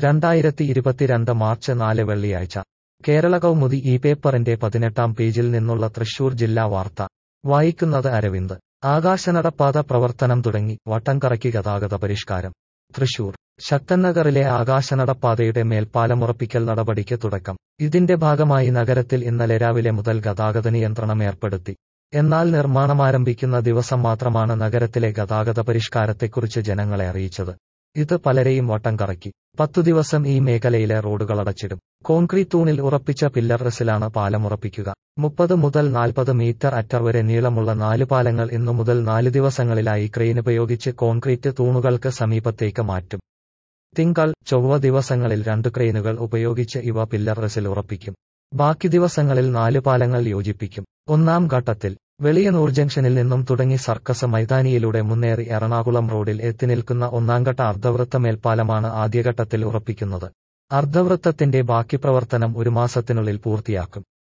2022 March 4 വെള്ളിയാഴ്ച കേരള കൗമുദി ഈ പേപ്പറിന്റെ 18-ാം പേജിൽ നിന്നുള്ള തൃശൂർ ജില്ലാ വാർത്ത വായിക്കുന്നത് അരവിന്ദ്. ആകാശനടപ്പാത പ്രവർത്തനം തുടങ്ങി, വട്ടംകറക്കി ഗതാഗത പരിഷ്കാരം. തൃശൂർ ശക്തൻനഗറിലെ ആകാശനടപ്പാതയുടെ മേൽപ്പാലമുറപ്പിക്കൽ നടപടിക്ക് തുടക്കം. ഇതിന്റെ ഭാഗമായി നഗരത്തിൽ ഇന്നലെ രാവിലെ മുതൽ ഗതാഗത നിയന്ത്രണം ഏർപ്പെടുത്തി. എന്നാൽ നിർമ്മാണമാരംഭിക്കുന്ന ദിവസം മാത്രമാണ് നഗരത്തിലെ ഗതാഗത പരിഷ്കാരത്തെക്കുറിച്ച് ജനങ്ങളെ അറിയിച്ചത്. ഇത് പലരെയും വട്ടം കറക്കി. 10 ദിവസം ഈ മേഖലയിലെ റോഡുകളടച്ചിടും. കോൺക്രീറ്റ് തൂണിൽ ഉറപ്പിച്ച പില്ലർ-റസിലാണ് പാലമുറപ്പിക്കുക. 30 മുതൽ 40 മീറ്റർ അറ്റർ വരെ നീളമുള്ള 4 പാലങ്ങൾ ഇന്നു മുതൽ 4 ദിവസങ്ങളിലായി ക്രെയിനുപയോഗിച്ച് കോൺക്രീറ്റ് തൂണുകൾക്ക് സമീപത്തേക്ക് മാറ്റും. തിങ്കൾ, ചൊവ്വ ദിവസങ്ങളിൽ 2 ക്രെയിനുകൾ ഉപയോഗിച്ച് ഇവ പില്ലർ-റസിൽ ഉറപ്പിക്കും. ബാക്കി ദിവസങ്ങളിൽ 4 പാലങ്ങൾ യോജിപ്പിക്കും. 1-ാം ഘട്ടത്തിൽ വെളിയനൂർ ജംഗ്ഷനിൽ നിന്നും തുടങ്ങി സർക്കസ് മൈതാനിയിലൂടെ മുന്നേറി എറണാകുളം റോഡിൽ എത്തിനിൽക്കുന്ന 1-ാംഘട്ട അർദ്ധവൃത്ത മേൽപ്പാലമാണ് ആദ്യഘട്ടത്തിൽ ഉറപ്പിക്കുന്നത്. അർദ്ധവൃത്തത്തിന്റെ ബാക്കി പ്രവർത്തനം 1 മാസത്തിനുള്ളിൽ പൂർത്തിയാക്കും.